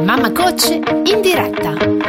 Mamma Coach in diretta.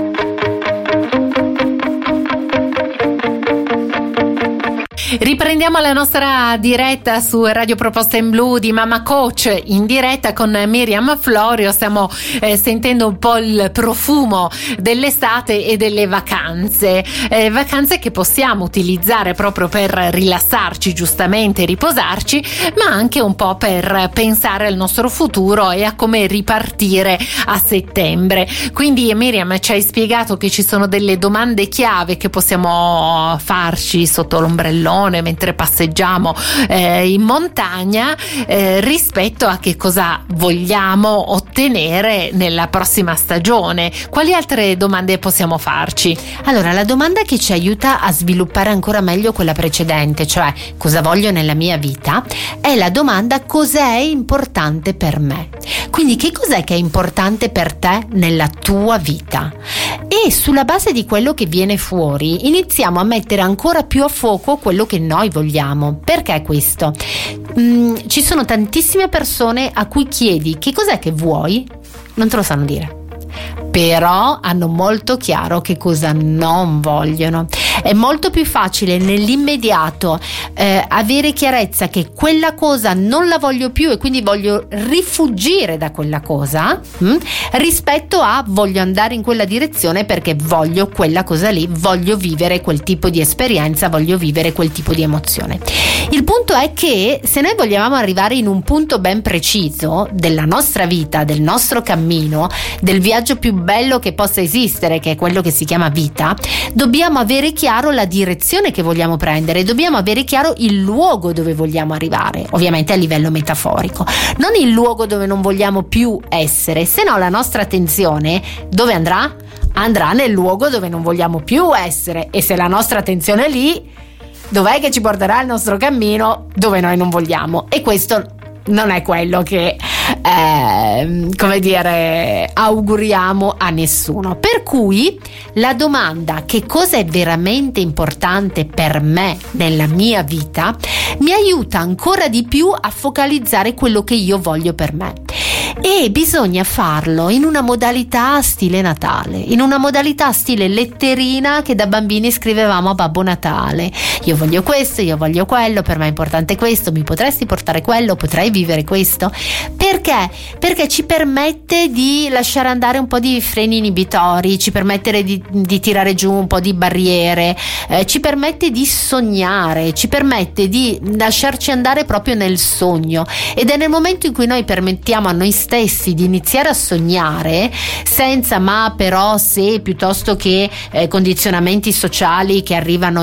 Riprendiamo la nostra diretta su Radio Proposta in Blu di Mamma Coach in diretta con Miriam Florio. Stiamo sentendo un po' il profumo dell'estate e delle vacanze che possiamo utilizzare proprio per rilassarci, giustamente riposarci, ma anche un po' per pensare al nostro futuro e a come ripartire a settembre. Quindi Miriam ci hai spiegato che ci sono delle domande chiave che possiamo farci sotto l'ombrellone mentre passeggiamo in montagna rispetto a che cosa vogliamo ottenere nella prossima stagione. Quali altre domande possiamo farci? Allora, la domanda che ci aiuta a sviluppare ancora meglio quella precedente, cioè cosa voglio nella mia vita, è la domanda: cos'è importante per me? Quindi che cos'è che è importante per te nella tua vita? E sulla base di quello che viene fuori iniziamo a mettere ancora più a fuoco quello che noi vogliamo. Perché questo? Ci sono tantissime persone a cui chiedi che cos'è che vuoi, non te lo sanno dire, però hanno molto chiaro che cosa non vogliono. È molto più facile nell'immediato avere chiarezza che quella cosa non la voglio più e quindi voglio rifuggire da quella cosa, rispetto a voglio andare in quella direzione perché voglio quella cosa lì, voglio vivere quel tipo di esperienza, voglio vivere quel tipo di emozione. Il punto è che se noi vogliamo arrivare in un punto ben preciso della nostra vita, del nostro cammino, del viaggio più bello che possa esistere, che è quello che si chiama vita, dobbiamo avere chiaro la direzione che vogliamo prendere, dobbiamo avere chiaro il luogo dove vogliamo arrivare, ovviamente a livello metaforico, non il luogo dove non vogliamo più essere, se no la nostra attenzione dove andrà? Andrà nel luogo dove non vogliamo più essere, e se la nostra attenzione è lì, dov'è che ci porterà il nostro cammino? Dove noi non vogliamo. E questo non è quello che auguriamo a nessuno. Per cui la domanda che cosa è veramente importante per me nella mia vita mi aiuta ancora di più a focalizzare quello che io voglio per me. E bisogna farlo in una modalità stile Natale, in una modalità stile letterina che da bambini scrivevamo a Babbo Natale. Io voglio questo, io voglio quello, per me è importante questo, mi potresti portare quello, potrei vivere questo. Perché? Perché ci permette di lasciare andare un po' di freni inibitori, ci permette di tirare giù un po' di barriere, ci permette di sognare, ci permette di lasciarci andare proprio nel sogno. Ed è nel momento in cui noi permettiamo a noi stessi di iniziare a sognare senza ma, però, se, piuttosto che condizionamenti sociali che arrivano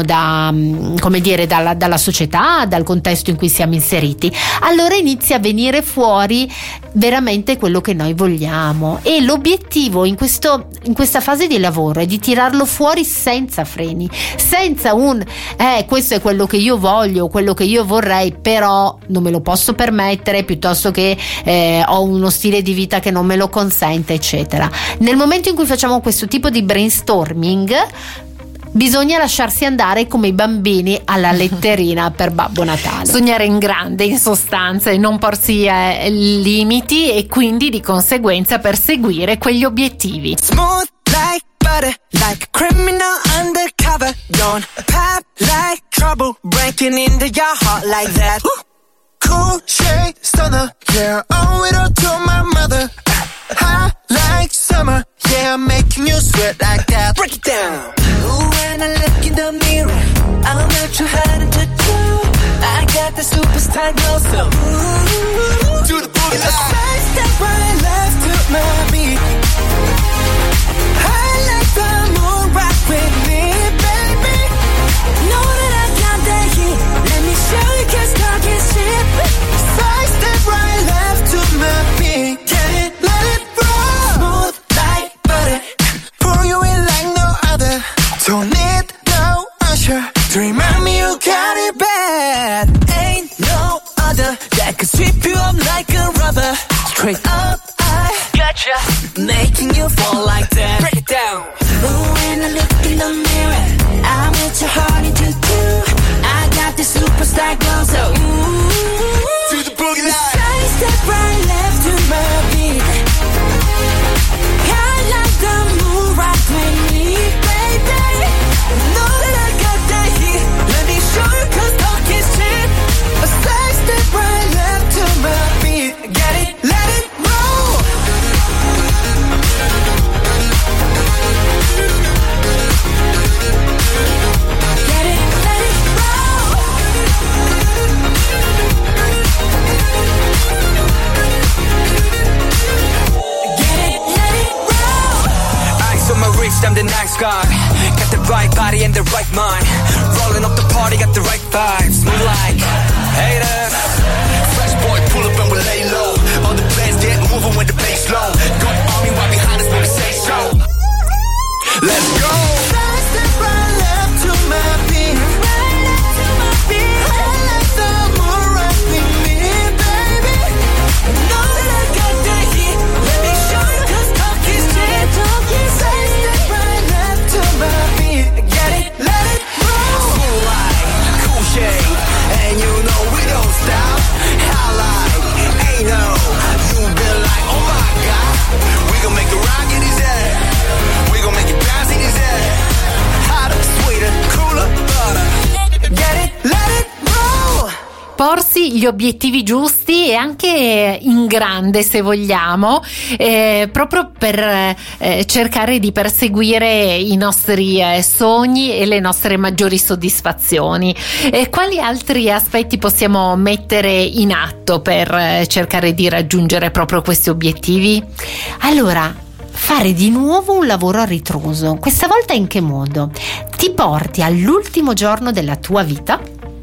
dalla società, dal contesto in cui siamo inseriti, allora inizia a venire fuori veramente quello che noi vogliamo. E l'obiettivo in questa fase di lavoro è di tirarlo fuori senza freni, senza questo è quello che io voglio, quello che io vorrei, però non me lo posso permettere, piuttosto che ho uno stile di vita che non me lo consente, eccetera. Nel momento in cui facciamo questo tipo di brainstorming bisogna lasciarsi andare come i bambini alla letterina per Babbo Natale. Sognare in grande, in sostanza, e non porsi limiti, e quindi di conseguenza perseguire quegli obiettivi. Smooth like butter, like a criminal undercover. Don't pop like trouble, breaking into your heart like that. Cool shade stunner, yeah, owe it all to my mother. Hot like summer, yeah, I'm making you sweat like that. Break it down. Ooh, when I look in the mirror, I'm not too hard to do. I got the superstar glow, so ooh, do the boogie. It's a side step right left to my beat. I like the moon rock with me, baby. Know that I got that heat. Let me show you, 'cause talk is cheap. Side step right left to my beat. Get it, let it roll. Smooth like butter, pour you in like no other. Don't need no usher to remind me you got it bad. Ain't no other that could sweep you up like a rubber. Straight up, I gotcha, making you fall like that. Break it down. Ooh, when I look in the mirror, I'm with your heart into two. I got the superstar glow, so ooh, to the boogie line. Side step right left to my beat. I'm the nice guy. Got the right body and the right mind. Rolling up the party, got the right vibes. Move like haters. Fresh boy, pull up and we lay low. All the players get moving with the bass low. Got army right behind us when we say so. Let's go. Side step right left to my beat. Right up to my beat. I like the moon right with me, baby. Know that I got the heat. Let me show you 'cause talk is cheap. Side step right left to my beat. Get it, let it roll. Cool light, cool shade, and you know we don't stop. Highlight, ain't no. You been like, oh my God. We gon' make it rock in his head. We gon' make it bounce in his head. Hotter, sweeter, cooler, butter. Get it, let it roll. Porsi gli obiettivi giusti e anche in grande, se vogliamo, proprio per cercare di perseguire i nostri sogni e le nostre maggiori soddisfazioni. Quali altri aspetti possiamo mettere in atto per cercare di raggiungere proprio questi obiettivi? Allora, fare di nuovo un lavoro a ritroso. Questa volta in che modo? Ti porti all'ultimo giorno della tua vita,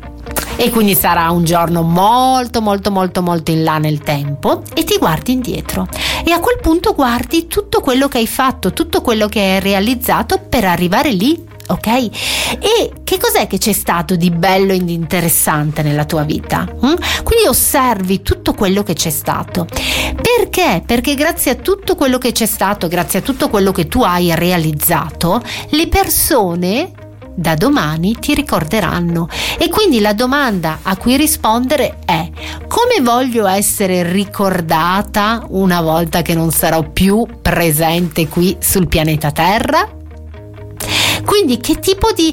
e quindi sarà un giorno molto molto molto molto in là nel tempo, e ti guardi indietro e a quel punto guardi tutto quello che hai fatto, tutto quello che hai realizzato per arrivare lì, ok? E che cos'è che c'è stato di bello ed interessante nella tua vita? Quindi osservi tutto quello che c'è stato. Perché? Perché grazie a tutto quello che c'è stato, grazie a tutto quello che tu hai realizzato, le persone da domani ti ricorderanno. E quindi la domanda a cui rispondere è: come voglio essere ricordata una volta che non sarò più presente qui sul pianeta Terra? Quindi che tipo di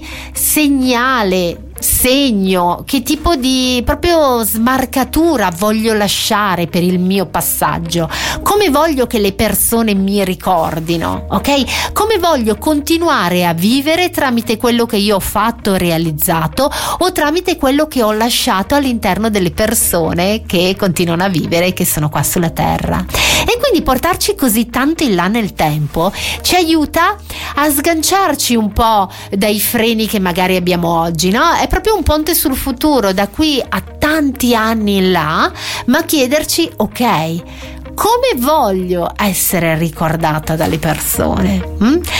segno, che tipo di proprio smarcatura voglio lasciare per il mio passaggio? Come voglio che le persone mi ricordino, ok? Come voglio continuare a vivere tramite quello che io ho fatto, realizzato, o tramite quello che ho lasciato all'interno delle persone che continuano a vivere e che sono qua sulla Terra. E quindi portarci così tanto in là nel tempo ci aiuta a sganciarci un po' dai freni che magari abbiamo oggi, no? È proprio un ponte sul futuro, da qui a tanti anni in là, ma chiederci: ok, come voglio essere ricordata dalle persone?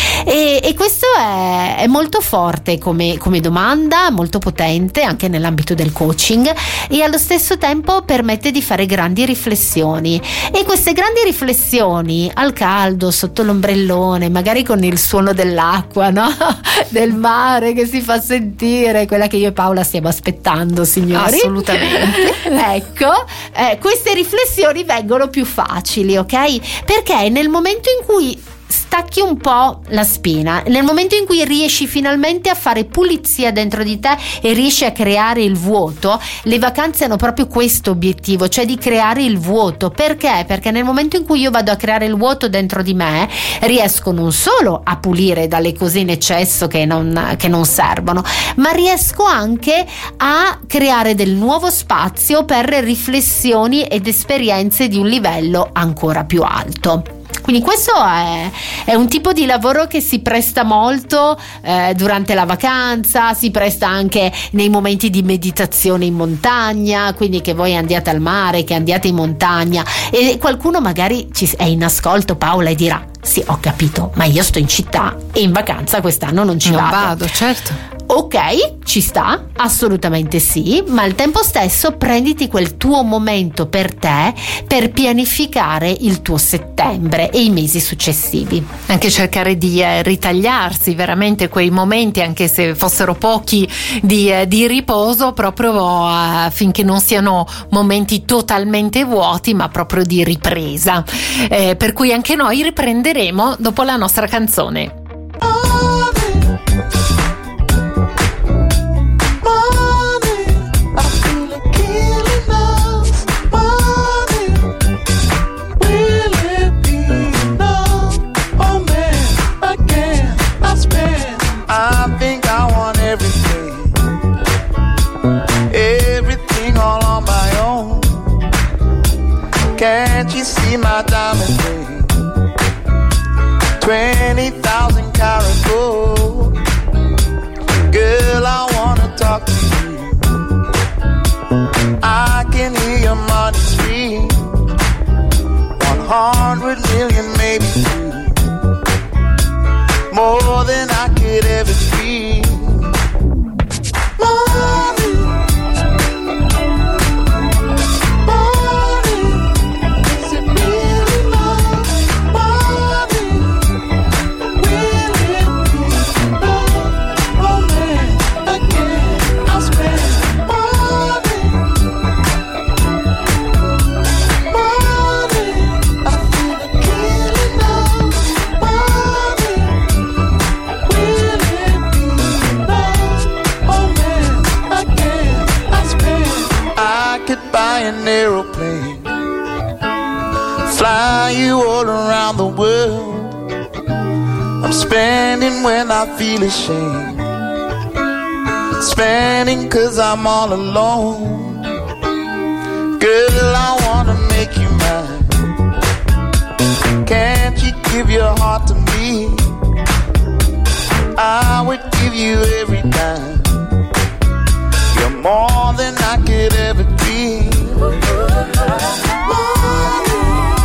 E questo è molto forte come domanda, molto potente anche nell'ambito del coaching, e allo stesso tempo permette di fare grandi riflessioni. E queste grandi riflessioni al caldo, sotto l'ombrellone, magari con il suono dell'acqua, no? Del mare che si fa sentire, quella che io e Paola stiamo aspettando, signori. Assolutamente. Ecco, queste riflessioni vengono più facili, ok? Perché nel momento in cui stacchi un po' la spina, nel momento in cui riesci finalmente a fare pulizia dentro di te e riesci a creare il vuoto, le vacanze hanno proprio questo obiettivo, cioè di creare il vuoto. Perché? Perché nel momento in cui io vado a creare il vuoto dentro di me, riesco non solo a pulire dalle cose in eccesso che non servono, ma riesco anche a creare del nuovo spazio per riflessioni ed esperienze di un livello ancora più alto. Quindi questo è un tipo di lavoro che si presta molto durante la vacanza, si presta anche nei momenti di meditazione in montagna, quindi che voi andiate al mare, che andiate in montagna, e qualcuno magari è in ascolto, Paola, e dirà: sì, ho capito, ma io sto in città e in vacanza quest'anno non vado. Certo. Ok, ci sta, assolutamente sì, ma al tempo stesso prenditi quel tuo momento per te, per pianificare il tuo settembre e i mesi successivi. Anche cercare di ritagliarsi veramente quei momenti, anche se fossero pochi, di riposo, proprio affinché non siano momenti totalmente vuoti, ma proprio di ripresa. Per cui anche noi riprenderemo dopo la nostra canzone. Can't you see my diamond ring? 20,000 carats. go. Girl, I wanna talk to you. I can hear your money scream. 100 million, maybe two. More than I could ever dream. Money, money, is it really love? Money, will it be love? Oh man, again, I'll spend money, money, I feel a killing love. Money, will it be love? Oh man, again, I'll spend. I could buy an aeroplane, fly you all around the world. I'm spending when I feel ashamed, spending 'cause I'm all alone. Girl, I wanna make you mine. Can't you give your heart to me? I would give you every dime. You're more than I could ever dream. Money,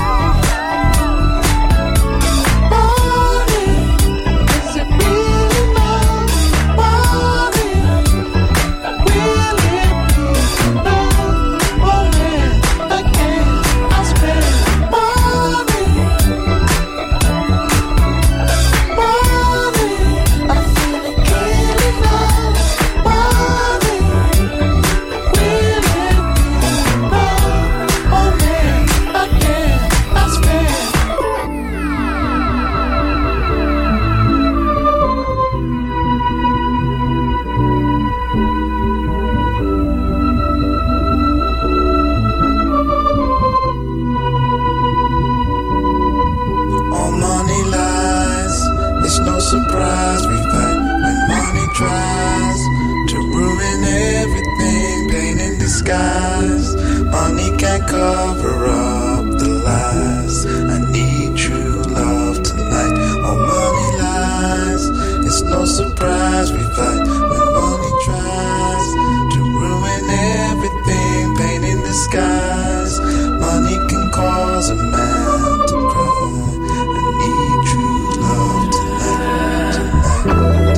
money, is it really love? Money, will it be love? Oh man, again, I'll spend money, money, I feel it killing love. Money, will it be love? Oh man, again, I'll spend. All money lies, it's no surprise we fight when money tries to ruin everything, pain in disguise. Money can't cover up the lies. I need true love tonight. All money lies, it's no surprise we fight when money tries to ruin everything, pain in disguise. Money can cause a man to cry. I need true love tonight, tonight,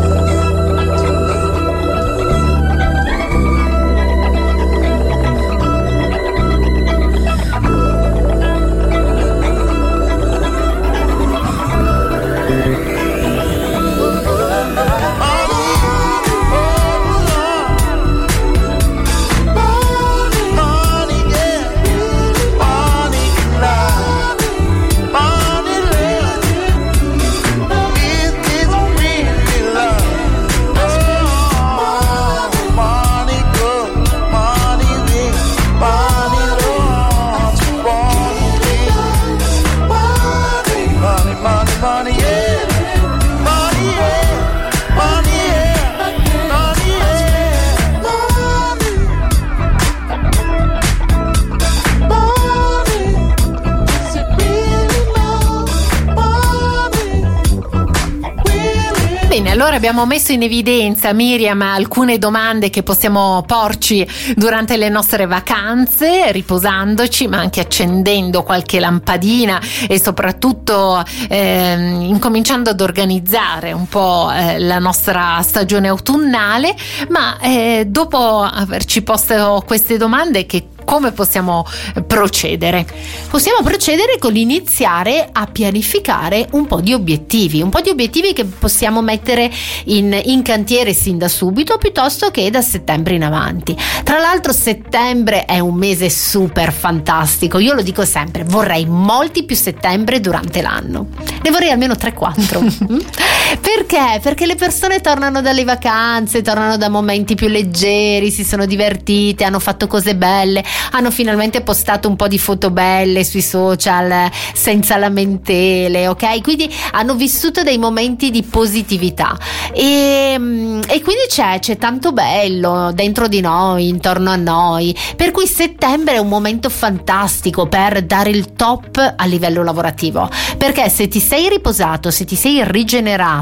money, yeah, money can lie, money love, it is really love. Oh, money go, money win, money lost, money win. Money, money, money, yeah, money, yeah, money, yeah, money, yeah, money, money, is it really love? Money, will it? Bene, allora abbiamo messo in evidenza, Miriam, alcune domande che possiamo porci durante le nostre vacanze, riposandoci, ma anche accendendo qualche lampadina e soprattutto incominciando ad organizzare un po' la nostra stagione autunnale. Ma dopo averci posto queste domande, come possiamo procedere? Possiamo procedere con l'iniziare a pianificare un po' di obiettivi che possiamo mettere in cantiere sin da subito, piuttosto che da settembre in avanti. Tra l'altro settembre è un mese super fantastico, io lo dico sempre, vorrei molti più settembre durante l'anno, ne vorrei almeno 3-4. Perché? Perché le persone tornano dalle vacanze, tornano da momenti più leggeri, si sono divertite, hanno fatto cose belle, hanno finalmente postato un po' di foto belle sui social senza lamentele, ok? Quindi hanno vissuto dei momenti di positività e quindi c'è tanto bello dentro di noi, intorno a noi, per cui settembre è un momento fantastico per dare il top a livello lavorativo, perché se ti sei riposato, se ti sei rigenerato,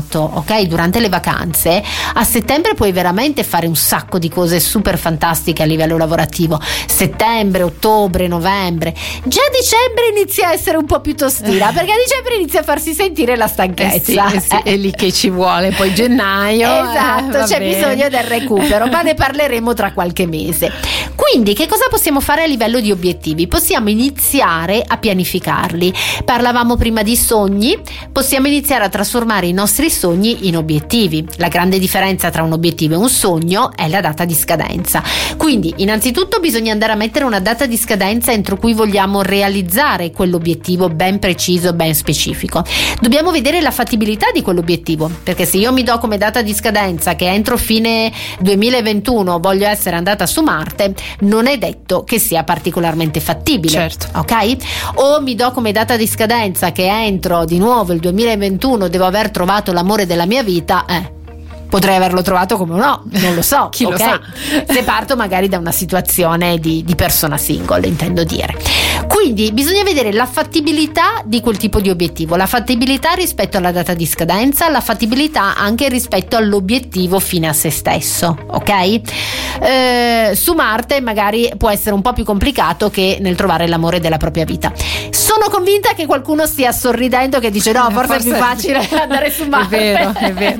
pianificato, ok, durante le vacanze, a settembre puoi veramente fare un sacco di cose super fantastiche a livello lavorativo. Settembre, ottobre, novembre. Già dicembre inizia a essere un po' più tostina, perché a dicembre inizia a farsi sentire la stanchezza. È lì che ci vuole. Poi gennaio. Esatto, c'è bisogno del recupero, ma ne parleremo tra qualche mese. Quindi che cosa possiamo fare a livello di obiettivi? Possiamo iniziare a pianificarli. Parlavamo prima di sogni, possiamo iniziare a trasformare i nostri sogni in obiettivi. La grande differenza tra un obiettivo e un sogno è la data di scadenza. Quindi innanzitutto bisogna andare a mettere una data di scadenza entro cui vogliamo realizzare quell'obiettivo ben preciso, ben specifico. Dobbiamo vedere la fattibilità di quell'obiettivo, perché se io mi do come data di scadenza che entro fine 2021 voglio essere andata su Marte, non è detto che sia particolarmente fattibile. Certo. Ok? O mi do come data di scadenza che entro di nuovo il 2021 devo aver trovato l'amore della mia vita, potrei averlo trovato come no, non lo so. Chi lo sa? Se parto magari da una situazione di persona single, intendo dire. Quindi bisogna vedere la fattibilità di quel tipo di obiettivo, la fattibilità rispetto alla data di scadenza, la fattibilità anche rispetto all'obiettivo fine a se stesso, ok? Su Marte magari può essere un po' più complicato che nel trovare l'amore della propria vita. Sono convinta che qualcuno stia sorridendo, che dice no, forse è più facile andare su Marte. È vero.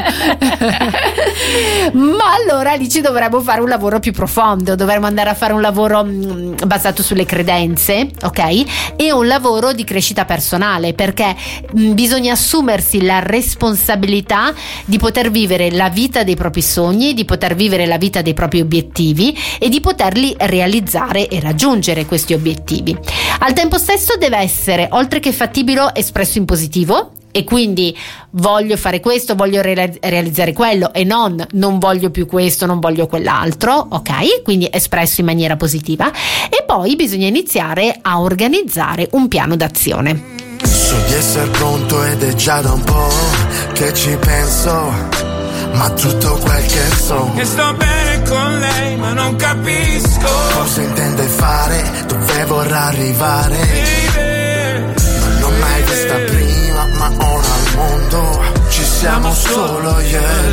Ma allora lì ci dovremmo fare un lavoro più profondo, dovremmo andare a fare un lavoro basato sulle credenze, ok? E un lavoro di crescita personale, perché bisogna assumersi la responsabilità di poter vivere la vita dei propri sogni, di poter vivere la vita dei propri obiettivi e di poterli realizzare e raggiungere questi obiettivi. Al tempo stesso deve essere, oltre che fattibile, espresso in positivo. E quindi voglio fare questo, voglio realizzare quello, e non voglio più questo, non voglio quell'altro, ok? Quindi espresso in maniera positiva. E poi bisogna iniziare a organizzare un piano d'azione. So di essere pronto ed è già da un po' che ci penso, ma tutto quel che so, che sto bene con lei ma non capisco cosa intende fare, dove vorrà arrivare. Non l'ho mai vista prima, ma ora al mondo ci siamo solo io e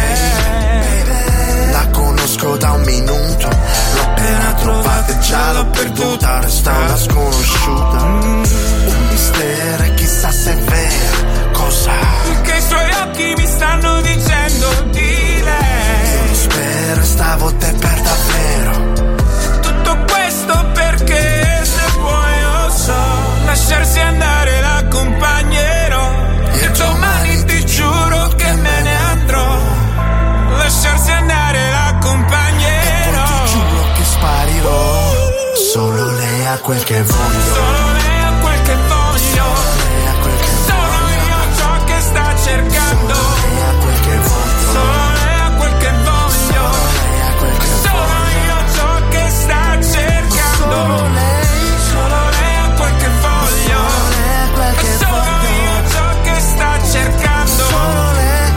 lei. La conosco da un minuto, l'ho appena trovata e già l'ho perduta, resta una sconosciuta, un mistero e chissà se è vero cosa che i suoi occhi mi stanno dicendo di lei. Io lo spero e stavolta è per davvero. Tutto questo perché se vuoi lo so, lasciarsi andare l'accompagnerò e domani ti giuro che me ne andrò. Lasciarsi andare l'accompagnerò e poi ti giuro che sparirò. Solo lei ha quel che voglio, solo lei ha quel che voglio, lei ha quel che sono io ciò che sta cercando, lei ha quel che voglio, solo lei ha quel che voglio, lei ha quel che sono io ciò che sta cercando, solo lei ha quel che voglio, sono io ciò che sta cercando, solo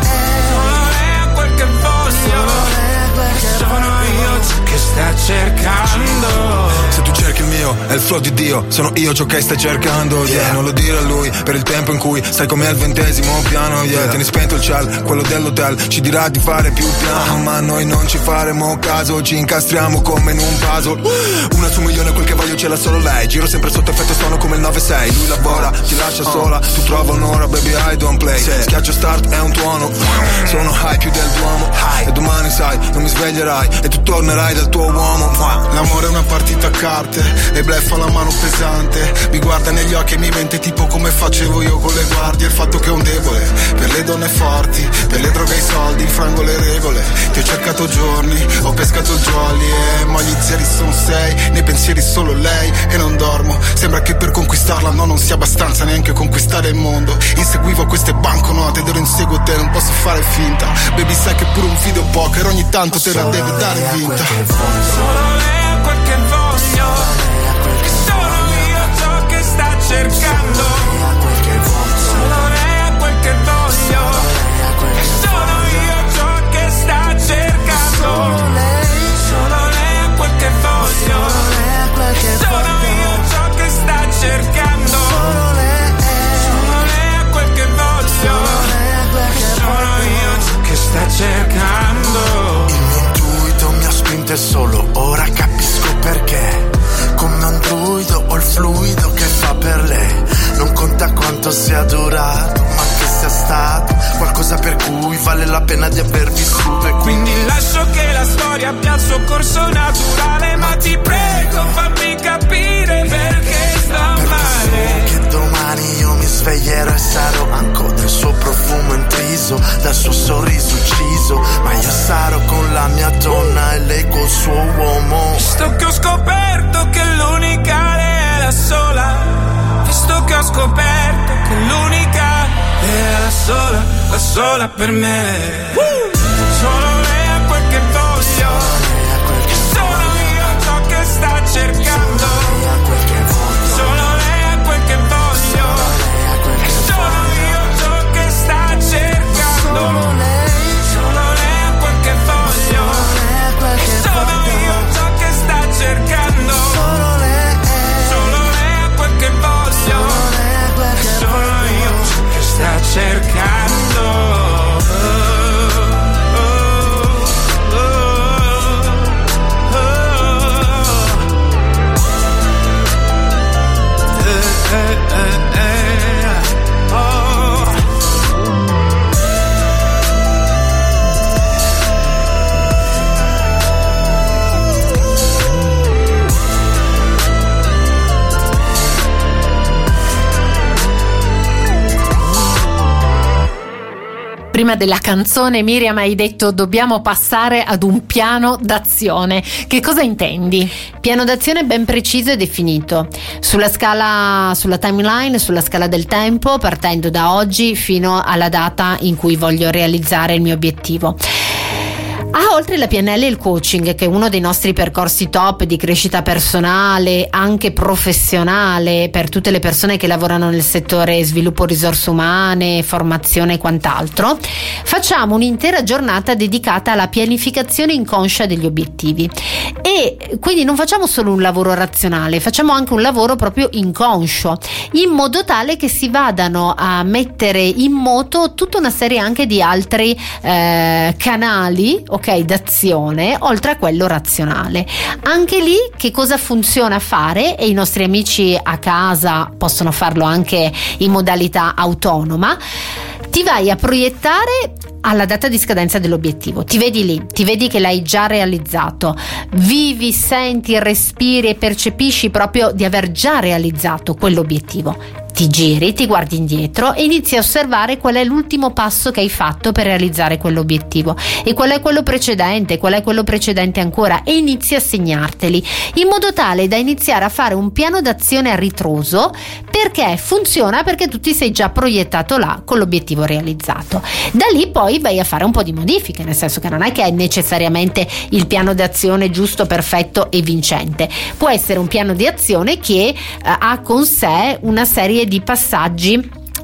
lei ha quel che voglio, sono io ciò che sta cercando. Se tu cerchi il mio, è il flow di Dio, sono io ciò che stai cercando, yeah. Non lo dire a lui, per il tempo in cui stai come al 20° piano, yeah. Tieni spento il ciel, quello dell'hotel ci dirà di fare più piano, ma noi non ci faremo caso, ci incastriamo come in un puzzle. Una su 1.000.000 quel che voglio ce l'ha solo lei, giro sempre sotto effetto suono come il 9-6. Lui lavora, ti lascia sola, tu trova un'ora, baby I don't play, schiaccio start è un tuono, sono high più del Duomo, e domani sai, non mi sveglierai e tu tornerai dal tuo uomo. L'amore è una partita a carte e bleffa la mano pesante, mi guarda negli occhi e mi mente tipo come facevo io con le guardie. Il fatto che è un debole per le donne forti, per le droghe e i soldi, infrango le regole. Ti ho cercato giorni, ho pescato jolly, ma gli zeri sono 6, nei pensieri solo lei e non dormo. Sembra che per conquistarla non sia abbastanza neanche conquistare il mondo. Inseguivo queste banconote ed ero inseguo te, non posso fare finta. Baby sai che pure un video poker ogni tanto te la deve dare vinta. Solo lei ha quel che voglio, e sono io ciò che sta cercando. Solo lei ha quel che voglio, e sono io ciò che sta cercando. Solo lei ha quel che voglio, e sono io ciò che sta cercando. Solo lei ha quel che voglio, e sono vale la pena di aver vissuto. E quindi lascio che la storia abbia il suo corso naturale, ma ti prego fammi capire perché sta male. Che domani io mi sveglierò e sarò ancora del suo profumo intriso, dal suo sorriso ucciso, ma io sarò con la mia donna e lei col suo uomo. Visto che ho scoperto che l'unica è la sola, visto che ho scoperto che l'unica è la sola per me. Solo lei ha quel che voglio, e sono io ciò che sta cercando. Solo lei ha quel che voglio, e sono io ciò che sta cercando. Solo lei ha quel che voglio, e sono io ciò che sta cercando. Solo lei ha quel che voglio, e sono io ciò che sta cercando. Prima della canzone, Miriam, hai detto dobbiamo passare ad un piano d'azione. Che cosa intendi? Piano d'azione ben preciso e definito, sulla scala, sulla timeline, sulla scala del tempo, partendo da oggi fino alla data in cui voglio realizzare il mio obiettivo. Oltre la PNL e il coaching, che è uno dei nostri percorsi top di crescita personale, anche professionale, per tutte le persone che lavorano nel settore sviluppo risorse umane, formazione e quant'altro, facciamo un'intera giornata dedicata alla pianificazione inconscia degli obiettivi. E quindi non facciamo solo un lavoro razionale, facciamo anche un lavoro proprio inconscio, in modo tale che si vadano a mettere in moto tutta una serie anche di altri canali, ok, d'azione, oltre a quello razionale. Anche lì che cosa funziona fare, e i nostri amici a casa possono farlo anche in modalità autonoma. Ti vai a proiettare alla data di scadenza dell'obiettivo, ti vedi lì, ti vedi che l'hai già realizzato, vivi, senti, respiri e percepisci proprio di aver già realizzato quell'obiettivo. Ti giri, ti guardi indietro e inizi a osservare qual è l'ultimo passo che hai fatto per realizzare quell'obiettivo, e qual è quello precedente ancora, e inizi a segnarteli in modo tale da iniziare a fare un piano d'azione a ritroso, perché funziona, perché tu ti sei già proiettato là con l'obiettivo realizzato. Da lì poi vai a fare un po' di modifiche, nel senso che non è che è necessariamente il piano d'azione giusto, perfetto e vincente. Può essere un piano di azione che ha con sé una serie di passaggi,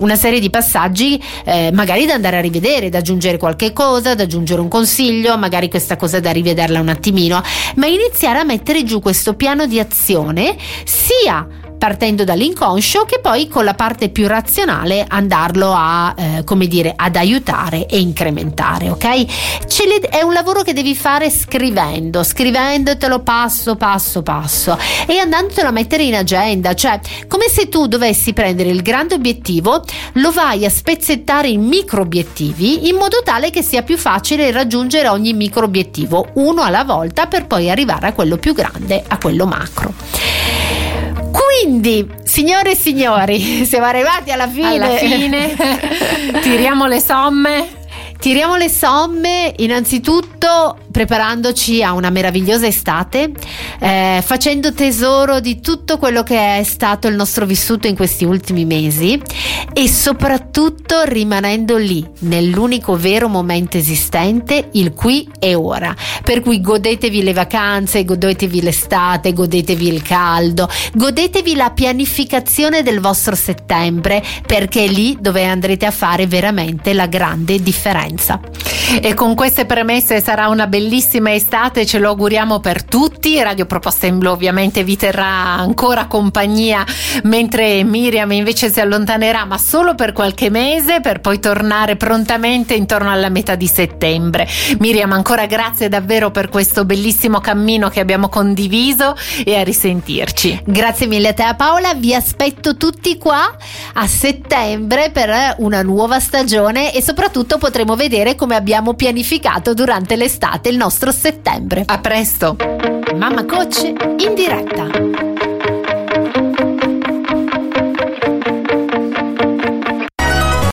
magari da andare a rivedere, da aggiungere qualche cosa, da aggiungere un consiglio, magari questa cosa da rivederla un attimino, ma iniziare a mettere giù questo piano di azione, sia partendo dall'inconscio che poi con la parte più razionale andarlo a ad aiutare e incrementare, ok? È un lavoro che devi fare scrivendotelo passo e andandotelo a mettere in agenda, cioè come se tu dovessi prendere il grande obiettivo, lo vai a spezzettare in micro obiettivi, in modo tale che sia più facile raggiungere ogni micro obiettivo uno alla volta, per poi arrivare a quello più grande, a quello macro. Quindi, signore e signori, siamo arrivati alla fine. Tiriamo le somme, innanzitutto preparandoci a una meravigliosa estate, facendo tesoro di tutto quello che è stato il nostro vissuto in questi ultimi mesi, e soprattutto rimanendo lì nell'unico vero momento esistente, il qui e ora. Per cui godetevi le vacanze, godetevi l'estate, godetevi il caldo, godetevi la pianificazione del vostro settembre, perché è lì dove andrete a fare veramente la grande differenza. E con queste premesse sarà una bellissima bellissima estate ce lo auguriamo per tutti. Radio Proposta in Blu ovviamente vi terrà ancora compagnia mentre Miriam invece si allontanerà, ma solo per qualche mese, per poi tornare prontamente intorno alla metà di settembre. Miriam, ancora grazie davvero per questo bellissimo cammino che abbiamo condiviso e a risentirci. Grazie mille a te Paola, vi aspetto tutti qua a settembre per una nuova stagione e soprattutto potremo vedere come abbiamo pianificato durante l'estate il nostro settembre. A presto. Mamma Coach in diretta.